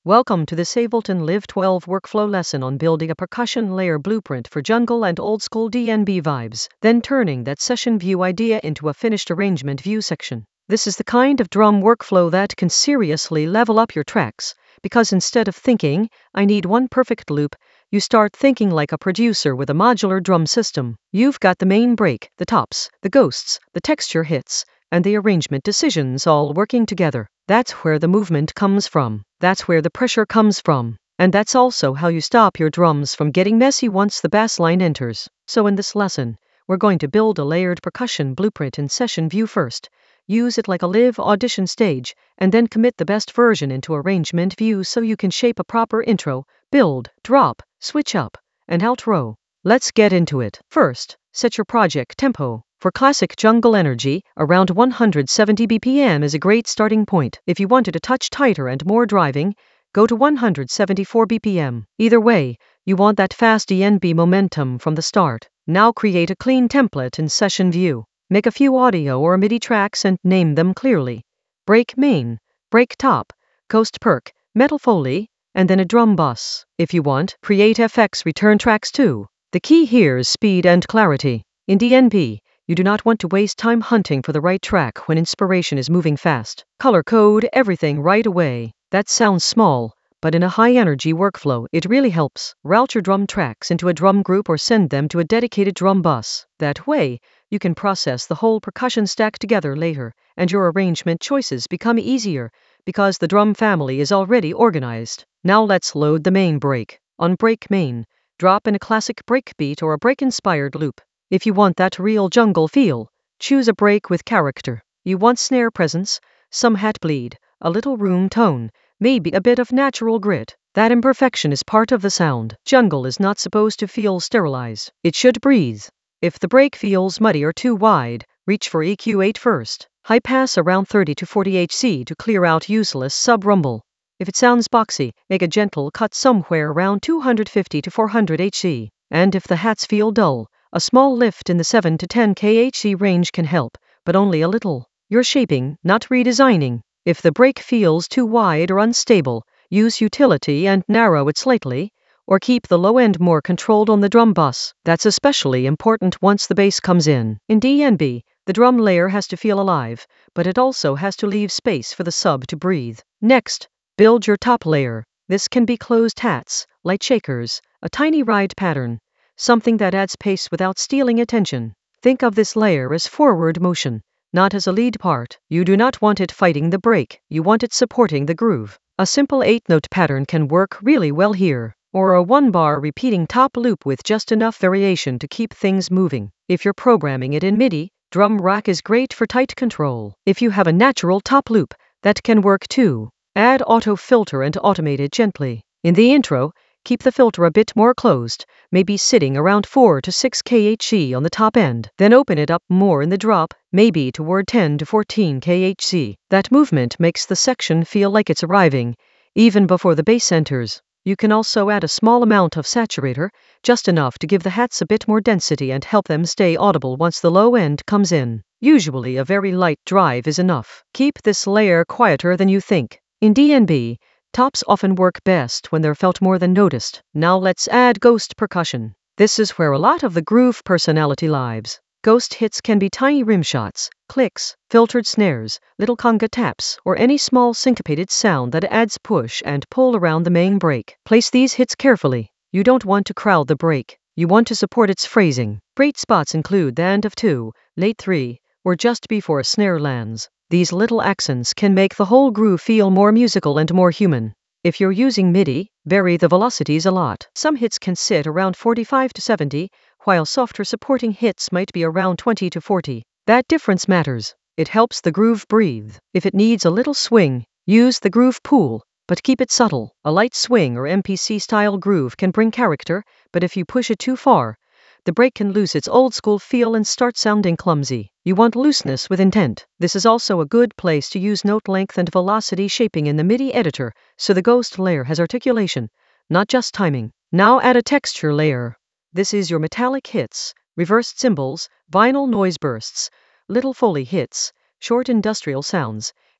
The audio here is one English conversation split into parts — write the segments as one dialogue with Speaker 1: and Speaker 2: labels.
Speaker 1: Welcome to this Ableton Live 12 workflow lesson on building a percussion layer blueprint for jungle and old school DnB vibes, then turning that session view idea into a finished arrangement view section. This is the kind of drum workflow that can seriously level up your tracks, because instead of thinking, I need one perfect loop, you start thinking like a producer with a modular drum system. You've got the main break, the tops, the ghosts, the texture hits, and the arrangement decisions all working together. That's where the movement comes from. That's where the pressure comes from. And that's also how you stop your drums from getting messy once the bass line enters. So in this lesson, we're going to build a layered percussion blueprint in session view first. Use it like a live audition stage, and then commit the best version into arrangement view so you can shape a proper intro, build, drop, switch up, and outro. Let's get into it. First, set your project tempo. For classic jungle energy, around 170 BPM is a great starting point. If you wanted a touch tighter and more driving, go to 174 BPM. Either way, you want that fast DnB momentum from the start. Now create a clean template in session view. Make a few audio or MIDI tracks and name them clearly. Break main, break top, ghost perc, metal foley, and then a drum bus. If you want, create FX return tracks too. The key here is speed and clarity. In DnB, you do not want to waste time hunting for the right track when inspiration is moving fast. Color code everything right away. That sounds small, but in a high-energy workflow, it really helps. Route your drum tracks into a drum group or send them to a dedicated drum bus. That way, you can process the whole percussion stack together later, and your arrangement choices become easier because the drum family is already organized. Now let's load the main break. On break main, drop in a classic breakbeat or a break-inspired loop. If you want that real jungle feel, choose a break with character. You want snare presence, some hat bleed, a little room tone, maybe a bit of natural grit. That imperfection is part of the sound. Jungle is not supposed to feel sterilized. It should breathe. If the break feels muddy or too wide, reach for EQ8 first. High pass around 30 to 40 Hz to clear out useless sub-rumble. If it sounds boxy, make a gentle cut somewhere around 250 to 400 Hz. And if the hats feel dull, a small lift in the 7 to 10 kHz range can help, but only a little. You're shaping, not redesigning. If the break feels too wide or unstable, use utility and narrow it slightly, or keep the low end more controlled on the drum bus. That's especially important once the bass comes in. In DnB, the drum layer has to feel alive, but it also has to leave space for the sub to breathe. Next, build your top layer. This can be closed hats, light shakers, a tiny ride pattern, something that adds pace without stealing attention. Think of this layer as forward motion, not as a lead part. You do not want it fighting the break, you want it supporting the groove. A simple 8-note pattern can work really well here, or a 1-bar repeating top loop with just enough variation to keep things moving. If you're programming it in MIDI, drum rack is great for tight control. If you have a natural top loop, that can work too. Add auto filter and automate it gently. In the intro, keep the filter a bit more closed, maybe sitting around 4 to 6 kHz on the top end. Then open it up more in the drop, maybe toward 10 to 14 kHz. That movement makes the section feel like it's arriving, even before the bass enters. You can also add a small amount of saturator, just enough to give the hats a bit more density and help them stay audible once the low end comes in. Usually a very light drive is enough. Keep this layer quieter than you think. In DnB, tops often work best when they're felt more than noticed. Now let's add ghost percussion. This is where a lot of the groove personality lives. Ghost hits can be tiny rim shots, clicks, filtered snares, little conga taps, or any small syncopated sound that adds push and pull around the main break. Place these hits carefully. You don't want to crowd the break. You want to support its phrasing. Great spots include the end of 2, late 3, or just before a snare lands. These little accents can make the whole groove feel more musical and more human. If you're using MIDI, vary the velocities a lot. Some hits can sit around 45 to 70, while softer supporting hits might be around 20 to 40. That difference matters. It helps the groove breathe. If it needs a little swing, use the groove pool, but keep it subtle. A light swing or MPC-style groove can bring character, but if you push it too far, the break can lose its old-school feel and start sounding clumsy. You want looseness with intent. This is also a good place to use note length and velocity shaping in the MIDI editor, so the ghost layer has articulation, not just timing. Now add a texture layer. This is your metallic hits, reversed cymbals, vinyl noise bursts, little Foley hits, short industrial sounds,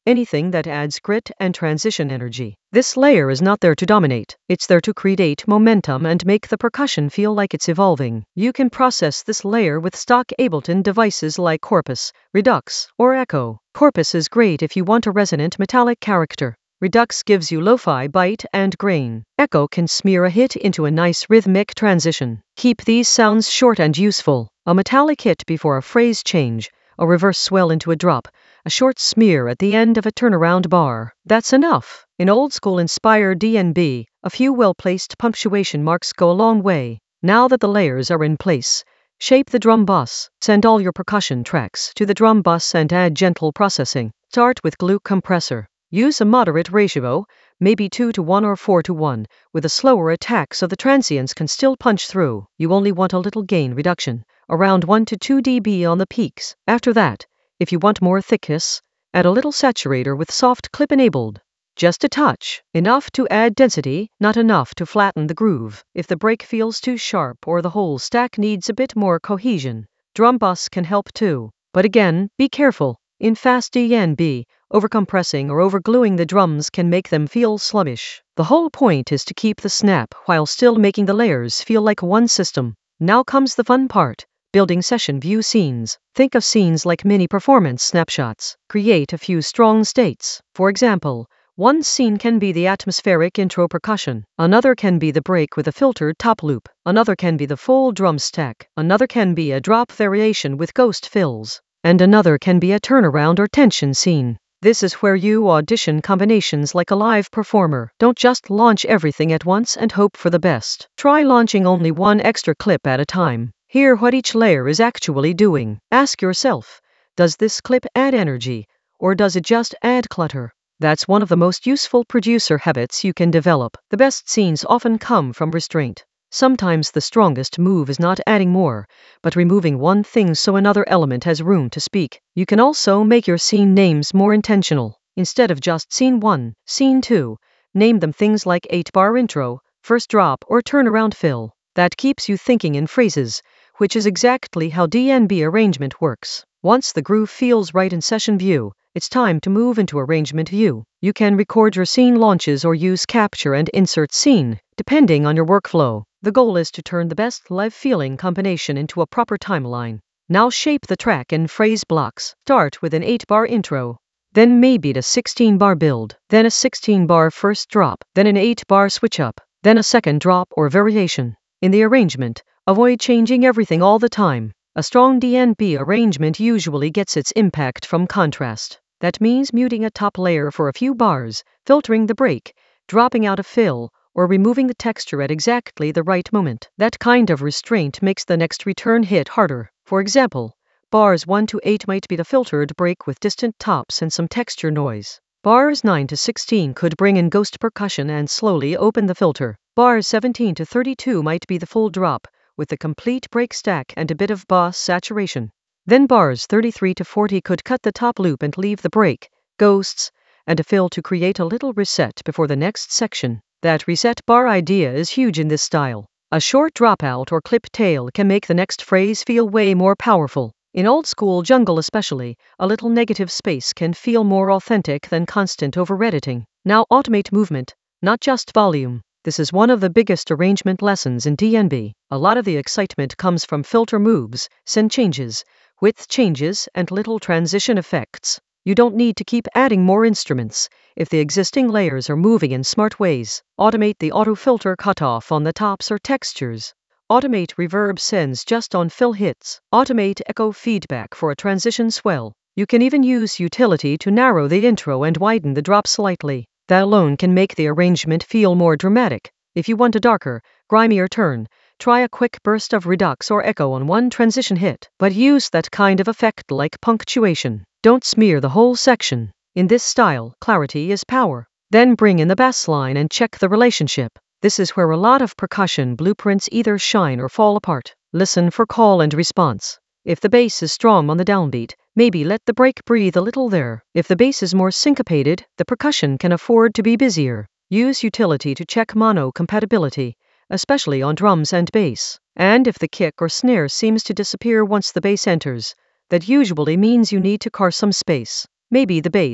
Speaker 1: anything that adds grit and transition energy. This layer is not there to dominate, it's there to create momentum and make the percussion feel like it's evolving. You can process this layer with stock Ableton devices like Corpus, Redux, or Echo. Corpus is great if you want a resonant metallic character. Redux gives you lo-fi bite and grain. Echo can smear a hit into a nice rhythmic transition. Keep these sounds short and useful. A metallic hit before a phrase change, a reverse swell into a drop, a short smear at the end of a turnaround bar. That's enough. In old school inspired DnB, a few well-placed punctuation marks go a long way. Now that the layers are in place, shape the drum bus. Send all your percussion tracks to the drum bus and add gentle processing. Start with glue compressor. Use a moderate ratio, maybe 2:1 or 4:1, with a slower attack so the transients can still punch through. You only want a little gain reduction, around 1 to 2 dB on the peaks. After that, if you want more thickness, add a little saturator with soft clip enabled. Just a touch, enough to add density, not enough to flatten the groove. If the break feels too sharp or the whole stack needs a bit more cohesion, drum bus can help too. But again, be careful. In fast DnB, overcompressing or overgluing the drums can make them feel sluggish. The whole point is to keep the snap while still making the layers feel like one system. Now comes the fun part. Building session view scenes. Think of scenes like mini performance snapshots. Create a few strong states. For example, one scene can be the atmospheric intro percussion. Another can be the break with a filtered top loop. Another can be the full drum stack. Another can be a drop variation with ghost fills. And another can be a turnaround or tension scene. This is where you audition combinations like a live performer. Don't just launch everything at once and hope for the best. Try launching only one extra clip at a time. Hear what each layer is actually doing. Ask yourself, does this clip add energy, or does it just add clutter? That's one of the most useful producer habits you can develop. The best scenes often come from restraint. Sometimes the strongest move is not adding more, but removing one thing so another element has room to speak. You can also make your scene names more intentional. Instead of just scene 1, scene 2, name them things like 8-bar intro, first drop, or turnaround fill. That keeps you thinking in phrases, which is exactly how DnB arrangement works. Once the groove feels right in session view, it's time to move into arrangement view. You can record your scene launches or use capture and insert scene, depending on your workflow. The goal is to turn the best live feeling combination into a proper timeline. Now shape the track in phrase blocks. Start with an 8-bar intro, then maybe the 16-bar build, then a 16-bar first drop, then an 8-bar switch up, then a second drop or variation. In the arrangement, avoid changing everything all the time. A strong DnB arrangement usually gets its impact from contrast. That means muting a top layer for a few bars, filtering the break, dropping out a fill, or removing the texture at exactly the right moment. That kind of restraint makes the next return hit harder. For example, bars 1 to 8 might be the filtered break with distant tops and some texture noise. Bars 9 to 16 could bring in ghost percussion and slowly open the filter. Bars 17 to 32 might be the full drop, with the complete break stack and a bit of bass saturation. Then bars 33 to 40 could cut the top loop and leave the break, ghosts, and a fill to create a little reset before the next section. That reset bar idea is huge in this style. A short dropout or clip tail can make the next phrase feel way more powerful. In old school jungle especially, a little negative space can feel more authentic than constant over-editing. Now automate movement, not just volume. This is one of the biggest arrangement lessons in DnB. A lot of the excitement comes from filter moves, send changes, width changes, and little transition effects. You don't need to keep adding more instruments if the existing layers are moving in smart ways. Automate the auto filter cutoff on the tops or textures. Automate reverb sends just on fill hits. Automate echo feedback for a transition swell. You can even use utility to narrow the intro and widen the drop slightly. That alone can make the arrangement feel more dramatic. If you want a darker, grimier turn, try a quick burst of Redux or Echo on one transition hit, but use that kind of effect like punctuation. Don't smear the whole section. In this style, clarity is power. Then bring in the bass line and check the relationship. This is where a lot of percussion blueprints either shine or fall apart. Listen for call and response. If the bass is strong on the downbeat, maybe let the break breathe a little there. If the bass is more syncopated, the percussion can afford to be busier. Use utility to check mono compatibility, especially on drums and bass. And if the kick or snare seems to disappear once the bass enters, that usually means you need to carve some space. Maybe the bass,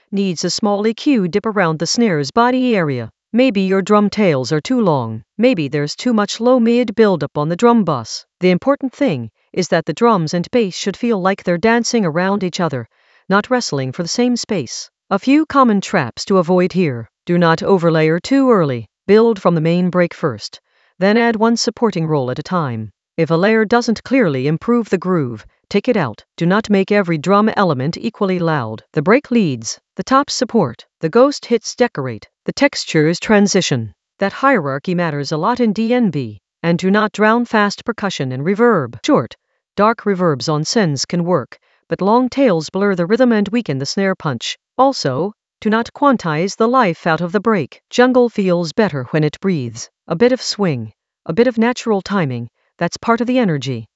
Speaker 1: needs a small EQ dip around the snare's body area. Maybe your drum tails are too long. Maybe there's too much low-mid buildup on the drum bus. The important thing is that the drums and bass should feel like they're dancing around each other, not wrestling for the same space. A few common traps to avoid here. Do not overlayer too early. Build from the main break first, then add one supporting roll at a time. If a layer doesn't clearly improve the groove, take it out. Do not make every drum element equally loud. The break leads, the tops support, the ghost hits decorate, the textures transition. That hierarchy matters a lot in DnB. And do not drown fast percussion and reverb. Short, dark reverbs on sends can work, but long tails blur the rhythm and weaken the snare punch. Also, do not quantize the life out of the break. Jungle feels better when it breathes. A bit of swing, a bit of natural timing, that's part of the energy.